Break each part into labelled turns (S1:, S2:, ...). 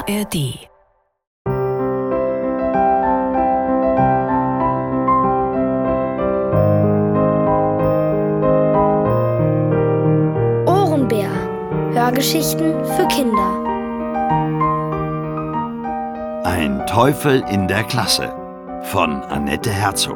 S1: ARD.
S2: Ohrenbär. Hörgeschichten für Kinder.
S3: Ein Teufel in der Klasse von Annette Herzog.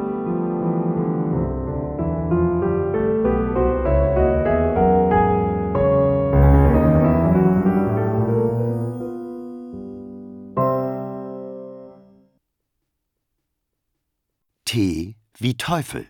S3: T wie Teufel.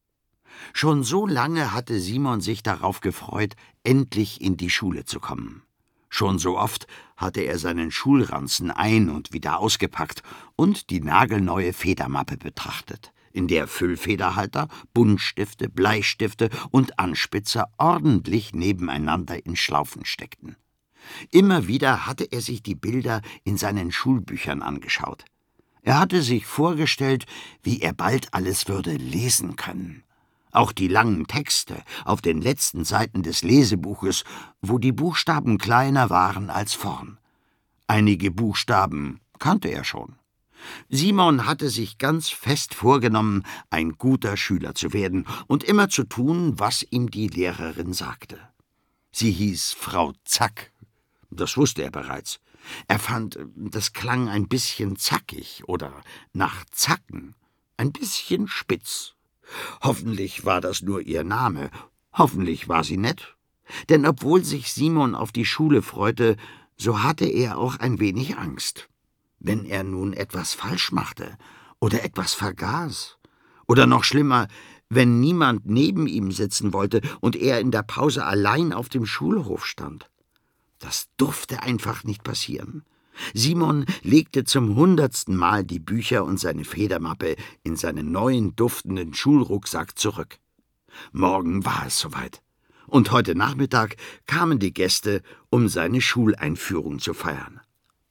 S3: Schon so lange hatte Simon sich darauf gefreut, endlich in die Schule zu kommen. Schon so oft hatte er seinen Schulranzen ein- und wieder ausgepackt und die nagelneue Federmappe betrachtet, in der Füllfederhalter, Buntstifte, Bleistifte und Anspitzer ordentlich nebeneinander in Schlaufen steckten. Immer wieder hatte er sich die Bilder in seinen Schulbüchern angeschaut. Er hatte sich vorgestellt, wie er bald alles würde lesen können. Auch die langen Texte auf den letzten Seiten des Lesebuches, wo die Buchstaben kleiner waren als vorn. Einige Buchstaben kannte er schon. Simon hatte sich ganz fest vorgenommen, ein guter Schüler zu werden und immer zu tun, was ihm die Lehrerin sagte. Sie hieß Frau Zack. Das wusste er bereits. Er fand, das klang ein bisschen zackig oder nach Zacken, ein bisschen spitz. Hoffentlich war das nur ihr Name, hoffentlich war sie nett. Denn obwohl sich Simon auf die Schule freute, so hatte er auch ein wenig Angst. Wenn er nun etwas falsch machte oder etwas vergaß, oder noch schlimmer, wenn niemand neben ihm sitzen wollte und er in der Pause allein auf dem Schulhof stand. Das durfte einfach nicht passieren. Simon legte zum 100. Mal die Bücher und seine Federmappe in seinen neuen, duftenden Schulrucksack zurück. Morgen war es soweit. Und heute Nachmittag kamen die Gäste, um seine Schuleinführung zu feiern.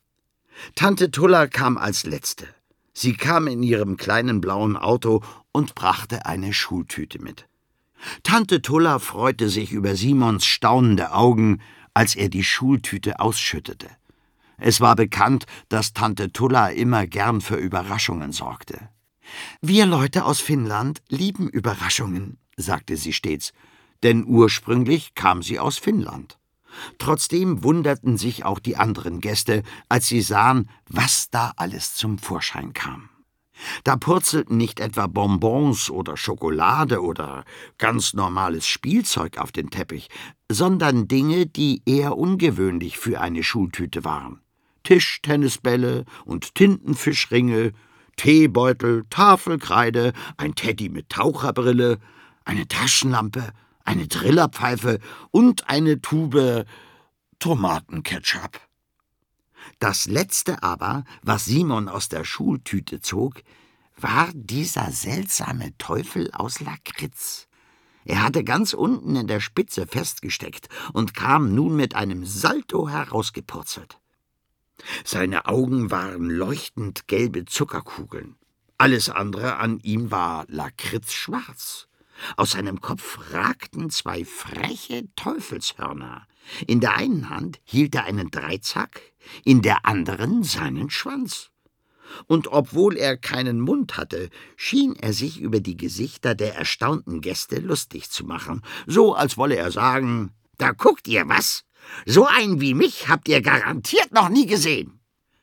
S3: Tante Tulla kam als Letzte. Sie kam in ihrem kleinen blauen Auto und brachte eine Schultüte mit. Tante Tulla freute sich über Simons staunende Augen, als er die Schultüte ausschüttete. Es war bekannt, dass Tante Tulla immer gern für Überraschungen sorgte. »Wir Leute aus Finnland lieben Überraschungen«, sagte sie stets, denn ursprünglich kam sie aus Finnland. Trotzdem wunderten sich auch die anderen Gäste, als sie sahen, was da alles zum Vorschein kam. Da purzelten nicht etwa Bonbons oder Schokolade oder ganz normales Spielzeug auf den Teppich, sondern Dinge, die eher ungewöhnlich für eine Schultüte waren. Tischtennisbälle und Tintenfischringe, Teebeutel, Tafelkreide, ein Teddy mit Taucherbrille, eine Taschenlampe, eine Trillerpfeife und eine Tube Tomatenketchup. Das Letzte aber, was Simon aus der Schultüte zog, war dieser seltsame Teufel aus Lakritz. Er hatte ganz unten in der Spitze festgesteckt und kam nun mit einem Salto herausgepurzelt. Seine Augen waren leuchtend gelbe Zuckerkugeln. Alles andere an ihm war lakritzschwarz. Aus seinem Kopf ragten 2 freche Teufelshörner. In der einen Hand hielt er einen Dreizack, in der anderen seinen Schwanz. Und obwohl er keinen Mund hatte, schien er sich über die Gesichter der erstaunten Gäste lustig zu machen, so als wolle er sagen, »Da guckt ihr was! So einen wie mich habt ihr garantiert noch nie gesehen!«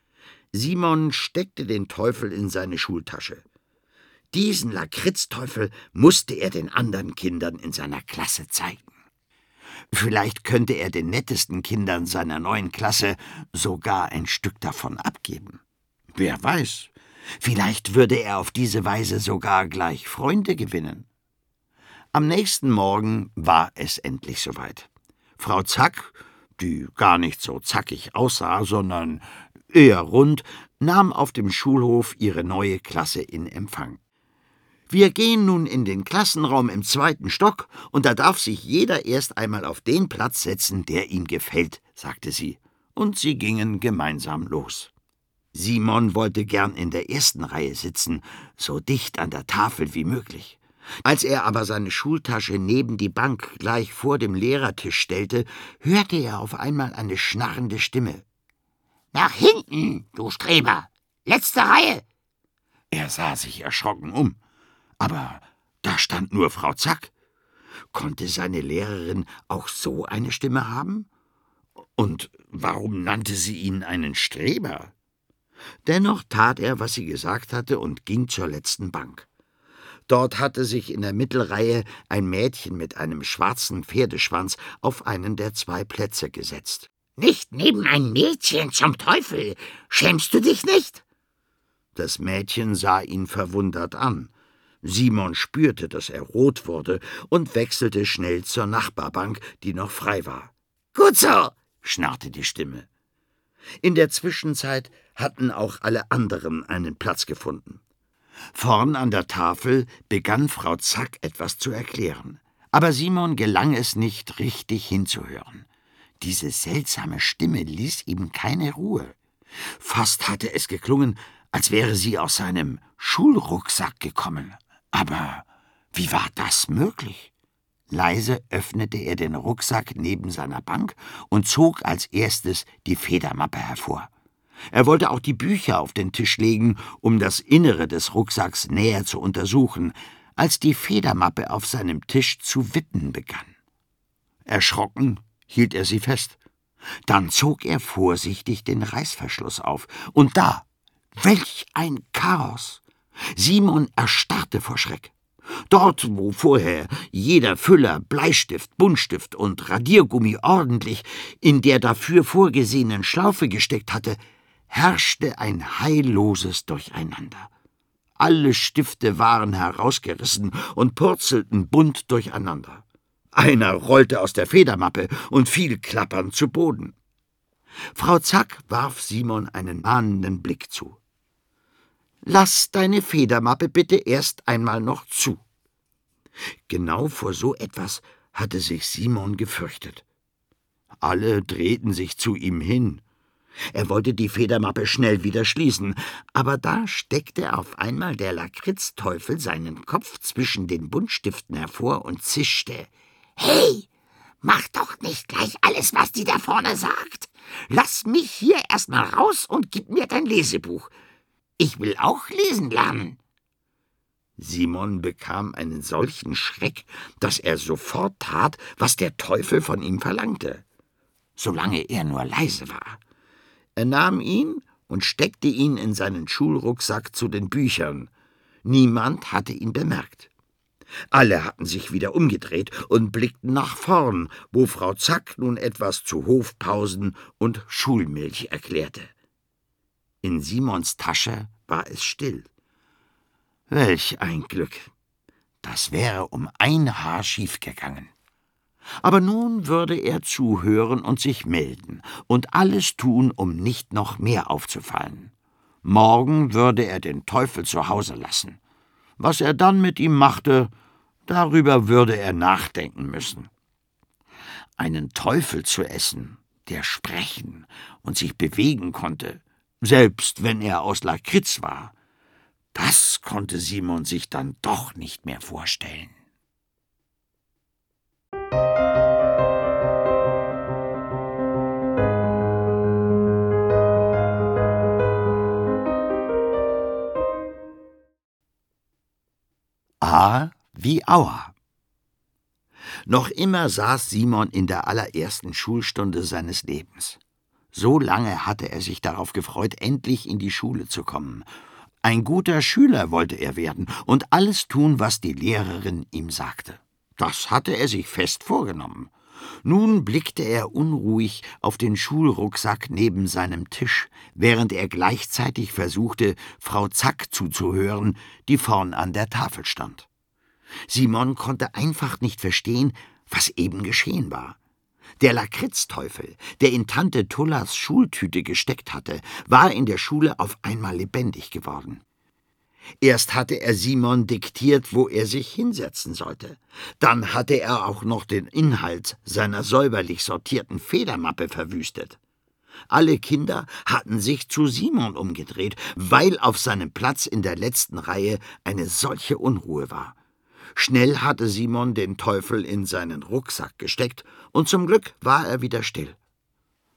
S3: Simon steckte den Teufel in seine Schultasche. Diesen Lakritzteufel musste er den anderen Kindern in seiner Klasse zeigen. Vielleicht könnte er den nettesten Kindern seiner neuen Klasse sogar ein Stück davon abgeben. Wer weiß, vielleicht würde er auf diese Weise sogar gleich Freunde gewinnen. Am nächsten Morgen war es endlich soweit. Frau Zack, die gar nicht so zackig aussah, sondern eher rund, nahm auf dem Schulhof ihre neue Klasse in Empfang. »Wir gehen nun in den Klassenraum im 2. Stock, und da darf sich jeder erst einmal auf den Platz setzen, der ihm gefällt«, sagte sie, und sie gingen gemeinsam los. Simon wollte gern in der 1. Reihe sitzen, so dicht an der Tafel wie möglich. Als er aber seine Schultasche neben die Bank gleich vor dem Lehrertisch stellte, hörte er auf einmal eine schnarrende Stimme.
S1: Nach hinten, du Streber! Letzte Reihe!
S3: Er sah sich erschrocken um, aber da stand nur Frau Zack. Konnte seine Lehrerin auch so eine Stimme haben? Und warum nannte sie ihn einen Streber? Dennoch tat er, was sie gesagt hatte, und ging zur letzten Bank. Dort hatte sich in der Mittelreihe ein Mädchen mit einem schwarzen Pferdeschwanz auf einen der 2 Plätze gesetzt.
S1: »Nicht neben ein Mädchen, zum Teufel! Schämst du dich nicht?«
S3: Das Mädchen sah ihn verwundert an. Simon spürte, dass er rot wurde und wechselte schnell zur Nachbarbank, die noch frei war.
S1: »Gut so«,
S3: schnarrte die Stimme. In der Zwischenzeit hatten auch alle anderen einen Platz gefunden. Vorn an der Tafel begann Frau Zack etwas zu erklären, aber Simon gelang es nicht, richtig hinzuhören. Diese seltsame Stimme ließ ihm keine Ruhe. Fast hatte es geklungen, als wäre sie aus seinem Schulrucksack gekommen. Aber wie war das möglich? Leise öffnete er den Rucksack neben seiner Bank und zog als erstes die Federmappe hervor. Er wollte auch die Bücher auf den Tisch legen, um das Innere des Rucksacks näher zu untersuchen, als die Federmappe auf seinem Tisch zu wippen begann. Erschrocken hielt er sie fest. Dann zog er vorsichtig den Reißverschluss auf. Und da, welch ein Chaos! Simon erstarrte vor Schreck. Dort, wo vorher jeder Füller, Bleistift, Buntstift und Radiergummi ordentlich in der dafür vorgesehenen Schlaufe gesteckt hatte, herrschte ein heilloses Durcheinander. Alle Stifte waren herausgerissen und purzelten bunt durcheinander. Einer rollte aus der Federmappe und fiel klappernd zu Boden. Frau Zack warf Simon einen mahnenden Blick zu. »Lass deine Federmappe bitte erst einmal noch zu.« Genau vor so etwas hatte sich Simon gefürchtet. Alle drehten sich zu ihm hin. Er wollte die Federmappe schnell wieder schließen, aber da steckte auf einmal der Lakritzteufel seinen Kopf zwischen den Buntstiften hervor und zischte.
S1: »Hey, mach doch nicht gleich alles, was die da vorne sagt. Lass mich hier erst mal raus und gib mir dein Lesebuch. Ich will auch lesen lernen.«
S3: Simon bekam einen solchen Schreck, dass er sofort tat, was der Teufel von ihm verlangte, solange er nur leise war. Er nahm ihn und steckte ihn in seinen Schulrucksack zu den Büchern. Niemand hatte ihn bemerkt. Alle hatten sich wieder umgedreht und blickten nach vorn, wo Frau Zack nun etwas zu Hofpausen und Schulmilch erklärte. In Simons Tasche war es still. Welch ein Glück! Das wäre um ein Haar schiefgegangen. Aber nun würde er zuhören und sich melden und alles tun, um nicht noch mehr aufzufallen. Morgen würde er den Teufel zu Hause lassen. Was er dann mit ihm machte, darüber würde er nachdenken müssen. Einen Teufel zu essen, der sprechen und sich bewegen konnte, selbst wenn er aus Lakritz war, das konnte Simon sich dann doch nicht mehr vorstellen. A wie Aua. Noch immer saß Simon in der allerersten Schulstunde seines Lebens. So lange hatte er sich darauf gefreut, endlich in die Schule zu kommen. Ein guter Schüler wollte er werden und alles tun, was die Lehrerin ihm sagte. Das hatte er sich fest vorgenommen. Nun blickte er unruhig auf den Schulrucksack neben seinem Tisch, während er gleichzeitig versuchte, Frau Zack zuzuhören, die vorn an der Tafel stand. Simon konnte einfach nicht verstehen, was eben geschehen war. Der Lakritzteufel, der in Tante Tullas Schultüte gesteckt hatte, war in der Schule auf einmal lebendig geworden. Erst hatte er Simon diktiert, wo er sich hinsetzen sollte. Dann hatte er auch noch den Inhalt seiner säuberlich sortierten Federmappe verwüstet. Alle Kinder hatten sich zu Simon umgedreht, weil auf seinem Platz in der letzten Reihe eine solche Unruhe war. Schnell hatte Simon den Teufel in seinen Rucksack gesteckt, und zum Glück war er wieder still.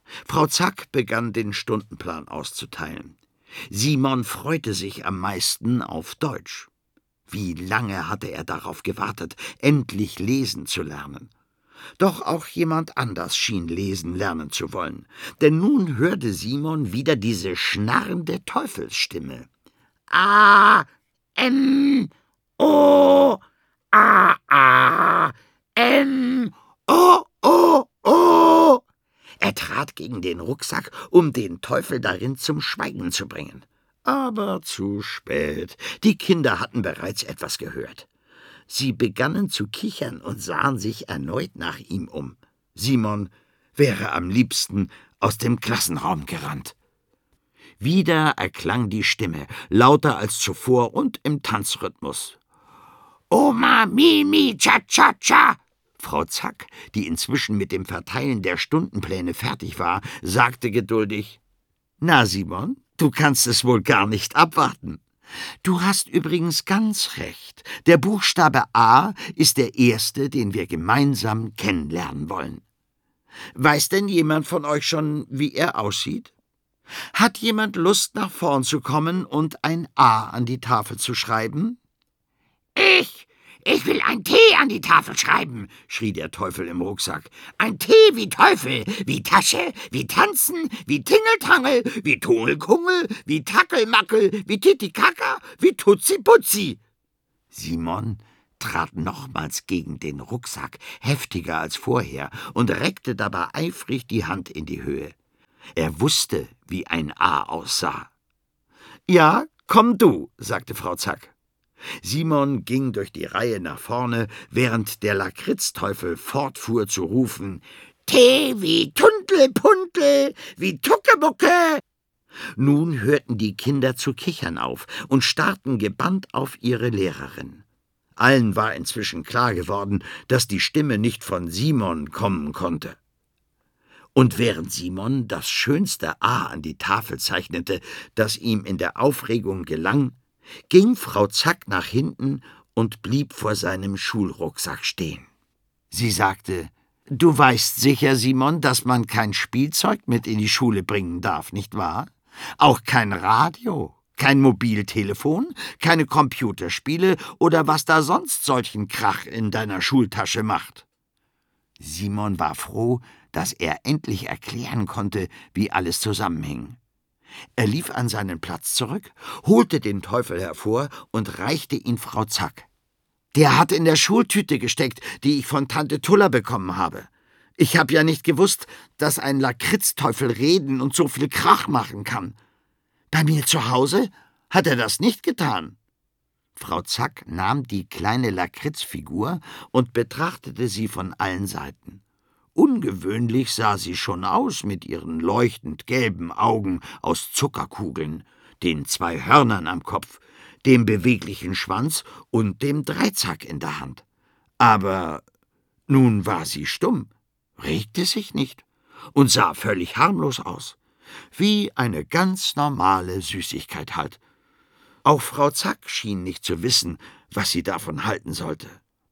S3: Frau Zack begann, den Stundenplan auszuteilen. Simon freute sich am meisten auf Deutsch. Wie lange hatte er darauf gewartet, endlich lesen zu lernen. Doch auch jemand anders schien lesen lernen zu wollen, denn nun hörte Simon wieder diese schnarrende Teufelsstimme. A, M, O, A, A, M, O, O, O. Er trat gegen den Rucksack, um den Teufel darin zum Schweigen zu bringen. Aber zu spät. Die Kinder hatten bereits etwas gehört. Sie begannen zu kichern und sahen sich erneut nach ihm um. Simon wäre am liebsten aus dem Klassenraum gerannt. Wieder erklang die Stimme, lauter als zuvor und im Tanzrhythmus. Oma, Mimi, Cha-Cha-Cha! Frau Zack, die inzwischen mit dem Verteilen der Stundenpläne fertig war, sagte geduldig: »Na, Simon, du kannst es wohl gar nicht abwarten. Du hast übrigens ganz recht. Der Buchstabe A ist der erste, den wir gemeinsam kennenlernen wollen. Weiß denn jemand von euch schon, wie er aussieht? Hat jemand Lust, nach vorn zu kommen und ein A an die Tafel zu schreiben?«
S1: Ich will ein T an die Tafel schreiben«, schrie der Teufel im Rucksack. »Ein T wie Teufel, wie Tasche, wie Tanzen, wie Tingeltangel, wie Tungelkungel, wie Tackelmackel, wie Titikaka, wie Tutziputzi.«
S3: Simon trat nochmals gegen den Rucksack, heftiger als vorher, und reckte dabei eifrig die Hand in die Höhe. Er wusste, wie ein A aussah. »Ja, komm du«, sagte Frau Zack. Simon ging durch die Reihe nach vorne, während der Lakritzteufel fortfuhr zu rufen:
S1: »T wie Tundlepuntle, wie Tuckebucke.«
S3: Nun hörten die Kinder zu kichern auf und starrten gebannt auf ihre Lehrerin. Allen war inzwischen klar geworden, dass die Stimme nicht von Simon kommen konnte. Und während Simon das schönste A an die Tafel zeichnete, das ihm in der Aufregung gelang, ging Frau Zack nach hinten und blieb vor seinem Schulrucksack stehen. Sie sagte: »Du weißt sicher, Simon, dass man kein Spielzeug mit in die Schule bringen darf, nicht wahr? Auch kein Radio, kein Mobiltelefon, keine Computerspiele oder was da sonst solchen Krach in deiner Schultasche macht.« Simon war froh, dass er endlich erklären konnte, wie alles zusammenhing. Er lief an seinen Platz zurück, holte den Teufel hervor und reichte ihn Frau Zack. »Der hat in der Schultüte gesteckt, die ich von Tante Tulla bekommen habe. Ich habe ja nicht gewusst, dass ein Lakritzteufel reden und so viel Krach machen kann. Bei mir zu Hause hat er das nicht getan.« Frau Zack nahm die kleine Lakritzfigur und betrachtete sie von allen Seiten. Ungewöhnlich sah sie schon aus mit ihren leuchtend gelben Augen aus Zuckerkugeln, den 2 Hörnern am Kopf, dem beweglichen Schwanz und dem Dreizack in der Hand. Aber nun war sie stumm, regte sich nicht und sah völlig harmlos aus, wie eine ganz normale Süßigkeit halt. Auch Frau Zack schien nicht zu wissen, was sie davon halten sollte.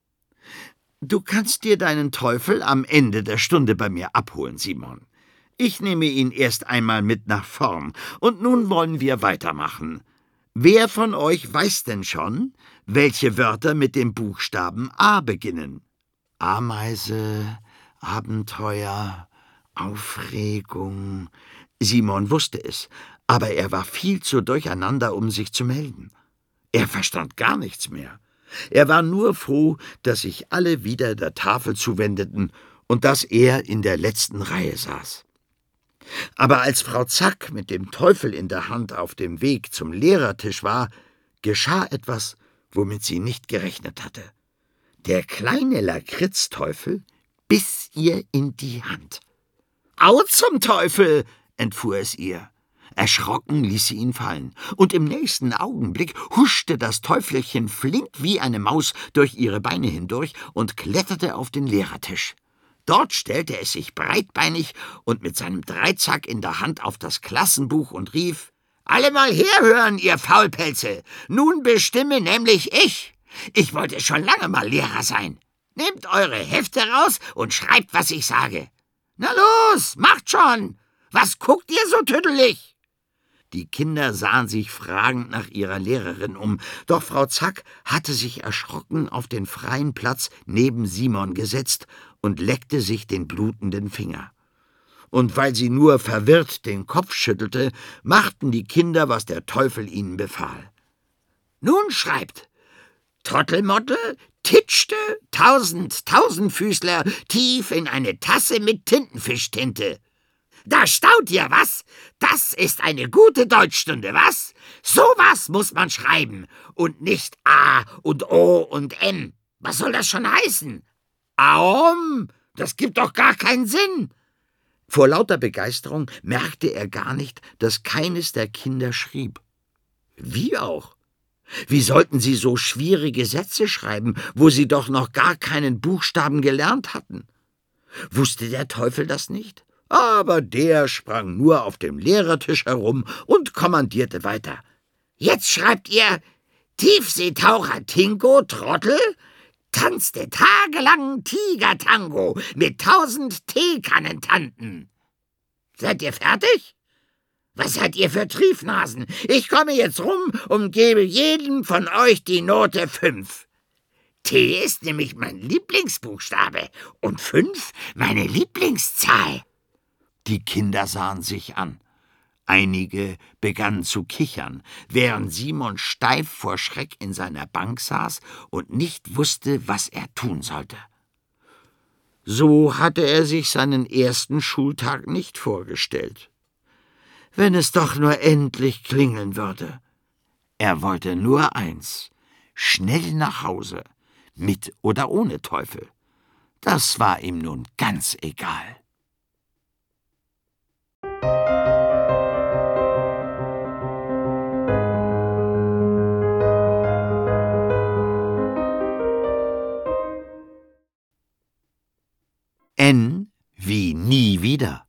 S3: »Du kannst dir deinen Teufel am Ende der Stunde bei mir abholen, Simon. Ich nehme ihn erst einmal mit nach vorn, und nun wollen wir weitermachen. Wer von euch weiß denn schon, welche Wörter mit dem Buchstaben A beginnen?« Ameise, Abenteuer, Aufregung. Simon wusste es, aber er war viel zu durcheinander, um sich zu melden. Er verstand gar nichts mehr. Er war nur froh, dass sich alle wieder der Tafel zuwendeten und dass er in der letzten Reihe saß. Aber als Frau Zack mit dem Teufel in der Hand auf dem Weg zum Lehrertisch war, geschah etwas, womit sie nicht gerechnet hatte. Der kleine Lakritzteufel biss ihr in die Hand. »Au zum Teufel!« entfuhr es ihr. Erschrocken ließ sie ihn fallen, und im nächsten Augenblick huschte das Teufelchen flink wie eine Maus durch ihre Beine hindurch und kletterte auf den Lehrertisch. Dort stellte es sich breitbeinig und mit seinem Dreizack in der Hand auf das Klassenbuch und rief: »Alle mal herhören, ihr Faulpelze! Nun bestimme nämlich ich! Ich wollte schon lange mal Lehrer sein! Nehmt eure Hefte raus und schreibt, was ich sage! Na los, macht schon!
S1: Was guckt ihr so tüdelig?«
S3: Die Kinder sahen sich fragend nach ihrer Lehrerin um, doch Frau Zack hatte sich erschrocken auf den freien Platz neben Simon gesetzt und leckte sich den blutenden Finger. Und weil sie nur verwirrt den Kopf schüttelte, machten die Kinder, was der Teufel ihnen befahl.
S1: »Nun schreibt: Trottelmottel titschte 1000 tief in eine Tasse mit Tintenfischtinte. Da staunt ihr, was? Das ist eine gute Deutschstunde, was? Sowas muss man schreiben und nicht A und O und M. Was soll das schon heißen? Aom, das gibt doch gar keinen Sinn.«
S3: Vor lauter Begeisterung merkte er gar nicht, dass keines der Kinder schrieb. Wie auch? Wie sollten sie so schwierige Sätze schreiben, wo sie doch noch gar keinen Buchstaben gelernt hatten? Wusste der Teufel das nicht? Aber der sprang nur auf dem Lehrertisch herum und kommandierte weiter.
S1: »Jetzt schreibt ihr: Tiefseetaucher Tinko Trottel tanzte tagelang Tigertango mit 1000 Teekannentanten. Seid ihr fertig? Was seid ihr für Triefnasen? Ich komme jetzt rum und gebe jedem von euch die Note 5. T ist nämlich mein Lieblingsbuchstabe und 5 meine Lieblingszahl.«
S3: Die Kinder sahen sich an. Einige begannen zu kichern, während Simon steif vor Schreck in seiner Bank saß und nicht wusste, was er tun sollte. So hatte er sich seinen ersten Schultag nicht vorgestellt. Wenn es doch nur endlich klingeln würde. Er wollte nur eins: schnell nach Hause, mit oder ohne Teufel. Das war ihm nun ganz egal. N wie nie wieder.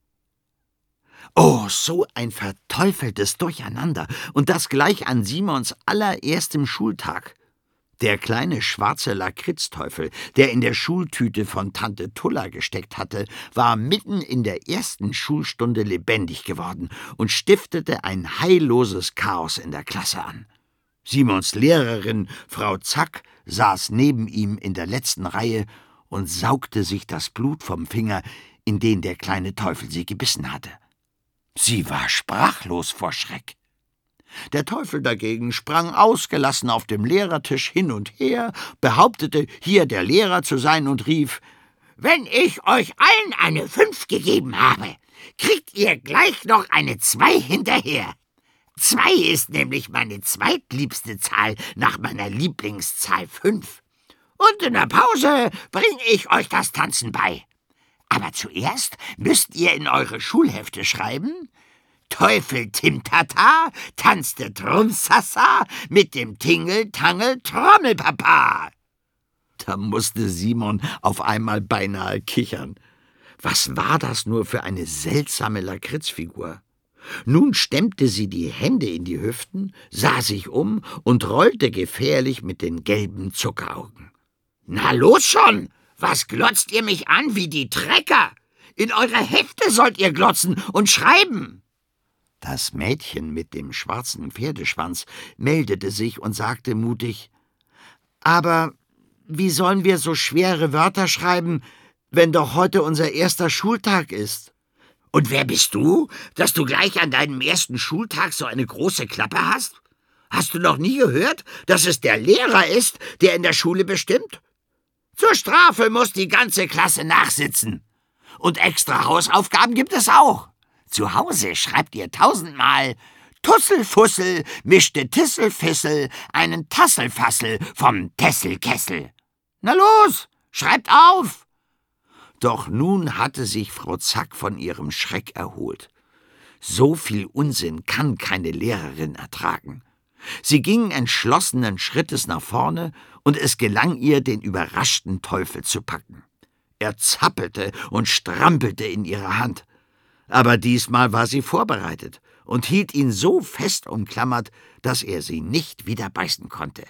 S3: Oh, so ein verteufeltes Durcheinander, und das gleich an Simons allererstem Schultag. Der kleine schwarze Lakritzteufel, der in der Schultüte von Tante Tulla gesteckt hatte, war mitten in der ersten Schulstunde lebendig geworden und stiftete ein heilloses Chaos in der Klasse an. Simons Lehrerin, Frau Zack, saß neben ihm in der letzten Reihe und saugte sich das Blut vom Finger, in den der kleine Teufel sie gebissen hatte. Sie war sprachlos vor Schreck. Der Teufel dagegen sprang ausgelassen auf dem Lehrertisch hin und her, behauptete, hier der Lehrer zu sein und rief:
S1: »Wenn ich euch allen eine 5 gegeben habe, kriegt ihr gleich noch eine 2 hinterher. 2 ist nämlich meine zweitliebste Zahl nach meiner Lieblingszahl 5. Und in der Pause bringe ich euch das Tanzen bei. Aber zuerst müsst ihr in eure Schulhefte schreiben: Teufel Timtata tanzte Trumsassa mit dem Tingeltangel Trommelpapa.«
S3: Da musste Simon auf einmal beinahe kichern. Was war das nur für eine seltsame Lakritzfigur? Nun stemmte sie die Hände in die Hüften, sah sich um und rollte gefährlich mit den gelben Zuckeraugen.
S1: »Na los schon! Was glotzt ihr mich an wie die Trecker? In eure Hefte sollt ihr glotzen und schreiben!«
S3: Das Mädchen mit dem schwarzen Pferdeschwanz meldete sich und sagte mutig: »Aber wie sollen wir so schwere Wörter schreiben, wenn doch heute unser erster Schultag ist?«
S1: »Und wer bist du, dass du gleich an deinem ersten Schultag so eine große Klappe hast? Hast du noch nie gehört, dass es der Lehrer ist, der in der Schule bestimmt? Zur Strafe muss die ganze Klasse nachsitzen. Und extra Hausaufgaben gibt es auch. Zu Hause schreibt ihr 1000-mal: Tusselfussel mischte Tisselfissel einen Tasselfassel vom Tesselkessel. Na los, schreibt auf!«
S3: Doch nun hatte sich Frau Zack von ihrem Schreck erholt. So viel Unsinn kann keine Lehrerin ertragen. Sie ging entschlossenen Schrittes nach vorne, und es gelang ihr, den überraschten Teufel zu packen. Er zappelte und strampelte in ihrer Hand. Aber diesmal war sie vorbereitet und hielt ihn so fest umklammert, dass er sie nicht wieder beißen konnte.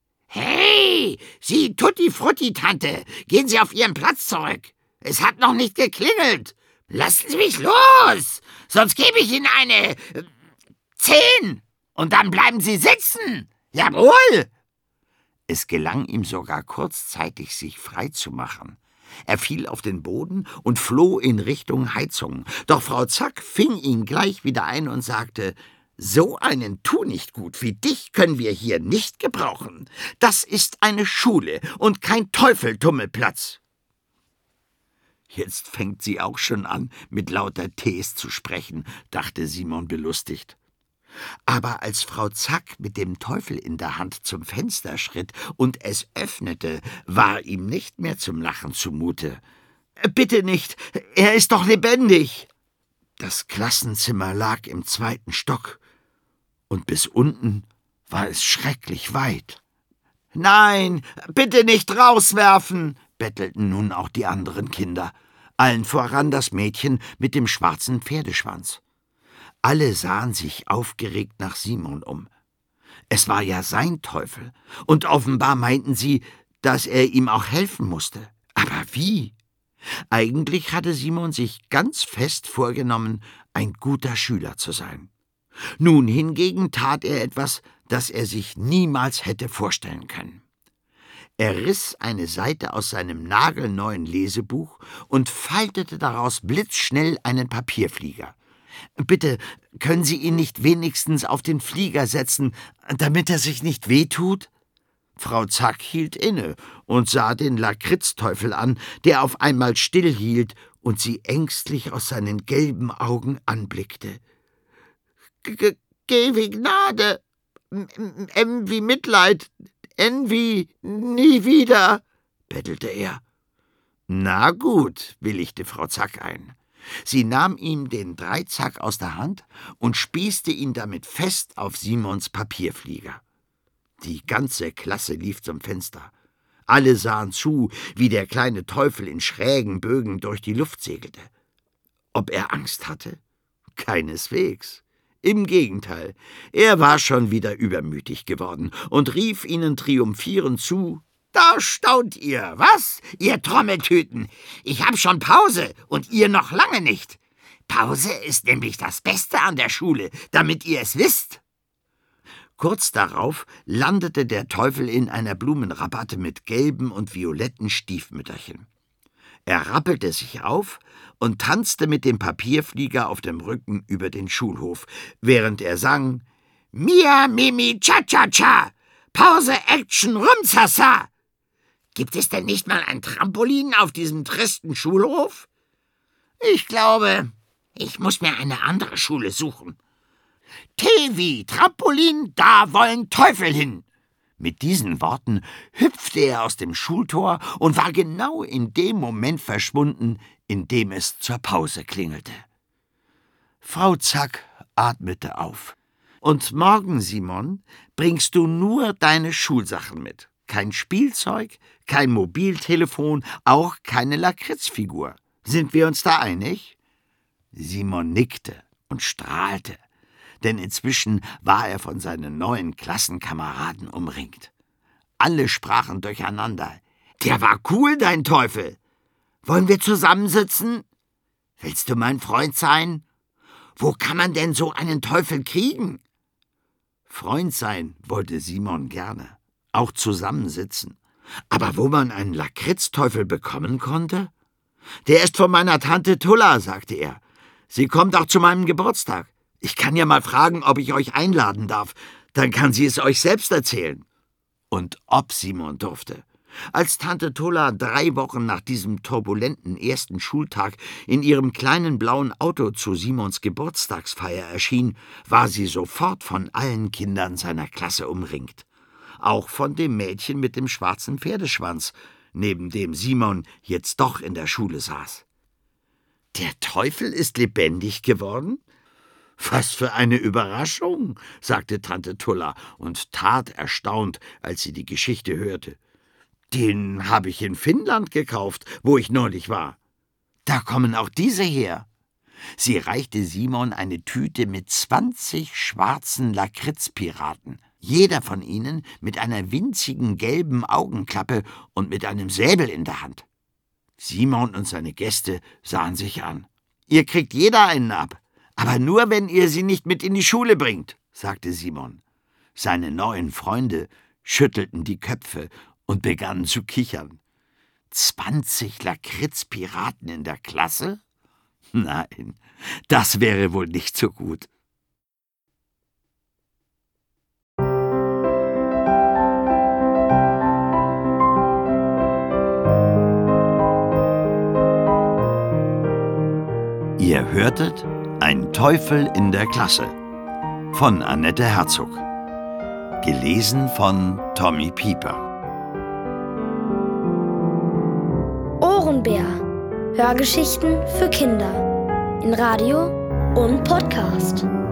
S1: »Hey, Sie Tutti-Frutti-Tante, gehen Sie auf Ihren Platz zurück. Es hat noch nicht geklingelt. Lassen Sie mich los, sonst gebe ich Ihnen eine 10 und dann bleiben Sie sitzen. Jawohl!
S3: Es gelang ihm sogar kurzzeitig, sich frei zu machen. Er fiel auf den Boden und floh in Richtung Heizung. Doch Frau Zack fing ihn gleich wieder ein und sagte: »So einen Tu-nicht-gut wie dich können wir hier nicht gebrauchen. Das ist eine Schule und kein Teufel-Tummelplatz.« »Jetzt fängt sie auch schon an, mit lauter Ts zu sprechen«, dachte Simon belustigt. Aber als Frau Zack mit dem Teufel in der Hand zum Fenster schritt und es öffnete, war ihm nicht mehr zum Lachen zumute. »Bitte nicht, er ist doch lebendig!« Das Klassenzimmer lag im 2. Stock, und bis unten war es schrecklich weit. »Nein, bitte nicht rauswerfen«, bettelten nun auch die anderen Kinder, allen voran das Mädchen mit dem schwarzen Pferdeschwanz. Alle sahen sich aufgeregt nach Simon um. Es war ja sein Teufel, und offenbar meinten sie, dass er ihm auch helfen musste. Aber wie? Eigentlich hatte Simon sich ganz fest vorgenommen, ein guter Schüler zu sein. Nun hingegen tat er etwas, das er sich niemals hätte vorstellen können. Er riss eine Seite aus seinem nagelneuen Lesebuch und faltete daraus blitzschnell einen Papierflieger. »Bitte, können Sie ihn nicht wenigstens auf den Flieger setzen, damit er sich nicht wehtut?« Frau Zack hielt inne und sah den Lakritzteufel an, der auf einmal stillhielt und sie ängstlich aus seinen gelben Augen anblickte. »G wie Gnade, M wie Mitleid, N wie nie wieder«, bettelte er. »Na gut«, willigte Frau Zack ein. Sie nahm ihm den Dreizack aus der Hand und spießte ihn damit fest auf Simons Papierflieger. Die ganze Klasse lief zum Fenster. Alle sahen zu, wie der kleine Teufel in schrägen Bögen durch die Luft segelte. Ob er Angst hatte? Keineswegs. Im Gegenteil, er war schon wieder übermütig geworden und rief ihnen triumphierend zu: »Da staunt ihr, was, ihr Trommeltüten? Ich hab schon Pause und ihr noch lange nicht. Pause ist nämlich das Beste an der Schule, damit ihr es wisst.« Kurz darauf landete der Teufel in einer Blumenrabatte mit gelben und violetten Stiefmütterchen. Er rappelte sich auf und tanzte mit dem Papierflieger auf dem Rücken über den Schulhof, während er sang: »Mia, Mimi, Cha-Cha-Cha! Pause, Action, Rumsasa! Gibt es denn nicht mal ein Trampolin auf diesem tristen Schulhof? Ich glaube, ich muss mir eine andere Schule suchen. T wie Trampolin, da wollen Teufel hin!« Mit diesen Worten hüpfte er aus dem Schultor und war genau in dem Moment verschwunden, in dem es zur Pause klingelte. Frau Zack atmete auf. »Und morgen, Simon, bringst du nur deine Schulsachen mit. Kein Spielzeug, kein Mobiltelefon, auch keine Lakritzfigur. Sind wir uns da einig?« Simon nickte und strahlte, denn inzwischen war er von seinen neuen Klassenkameraden umringt. Alle sprachen durcheinander: »Der war cool, dein Teufel! Wollen wir zusammensitzen? Willst du mein Freund sein? Wo kann man denn so einen Teufel kriegen?« Freund sein wollte Simon gerne, auch zusammensitzen. Aber wo man einen Lakritzteufel bekommen konnte? »Der ist von meiner Tante Tulla«, sagte er. »Sie kommt auch zu meinem Geburtstag. Ich kann ja mal fragen, ob ich euch einladen darf. Dann kann sie es euch selbst erzählen.« Und ob Simon durfte. Als Tante Tulla 3 Wochen nach diesem turbulenten ersten Schultag in ihrem kleinen blauen Auto zu Simons Geburtstagsfeier erschien, war sie sofort von allen Kindern seiner Klasse umringt. Auch von dem Mädchen mit dem schwarzen Pferdeschwanz, neben dem Simon jetzt doch in der Schule saß. »Der Teufel ist lebendig geworden? Was für eine Überraschung«, sagte Tante Tulla und tat erstaunt, als sie die Geschichte hörte. »Den habe ich in Finnland gekauft, wo ich neulich war. Da kommen auch diese her.« Sie reichte Simon eine Tüte mit 20 schwarzen Lakritzpiraten, jeder von ihnen mit einer winzigen gelben Augenklappe und mit einem Säbel in der Hand. Simon und seine Gäste sahen sich an. Ihr kriegt jeder einen ab, aber nur, wenn ihr sie nicht mit in die Schule bringt, sagte Simon. Seine neuen Freunde schüttelten die Köpfe und begannen zu kichern. 20 Lakritzpiraten in der Klasse? Nein, das wäre wohl nicht so gut. Ihr hörtet Ein Teufel in der Klasse von Annette Herzog. Gelesen von Tommy Pieper.
S2: Ohrenbär. Hörgeschichten für Kinder. In Radio und Podcast.